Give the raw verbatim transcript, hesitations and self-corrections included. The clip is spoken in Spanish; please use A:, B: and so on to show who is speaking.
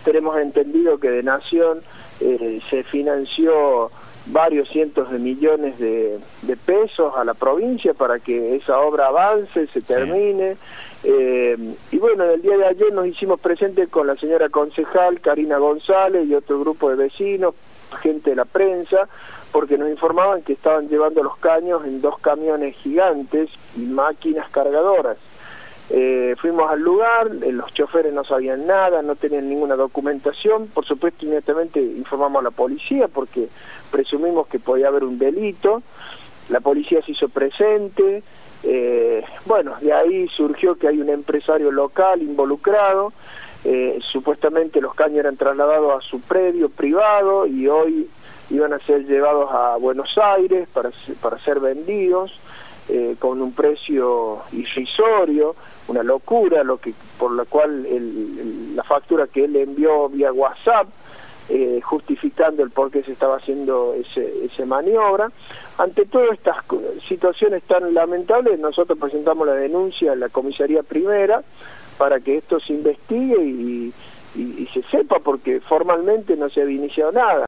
A: tenemos entendido que de Nación eh, se financió varios cientos de millones de, de pesos a la provincia para que esa obra avance, se termine. Sí. Eh, y bueno, el día de ayer nos hicimos presentes con la señora concejal Karina González y otro grupo de vecinos, gente de la prensa, porque nos informaban que estaban llevando los caños en dos camiones gigantes y máquinas cargadoras. Eh, fuimos al lugar, eh, los choferes no sabían nada, no tenían ninguna documentación. Por supuesto, inmediatamente informamos a la policía porque presumimos que podía haber un delito. La policía se hizo presente. Eh, bueno, de ahí surgió que hay un empresario local involucrado. Eh, supuestamente los caños eran trasladados a su predio privado y hoy iban a ser llevados a Buenos Aires para, para ser vendidos. Eh, con un precio irrisorio, una locura, lo que por la cual el, el, la factura que él envió vía WhatsApp, eh, justificando el por qué se estaba haciendo ese, ese maniobra. Ante todas estas situaciones tan lamentables, nosotros presentamos la denuncia a la comisaría primera para que esto se investigue y, y, y se sepa, porque formalmente no se había iniciado nada.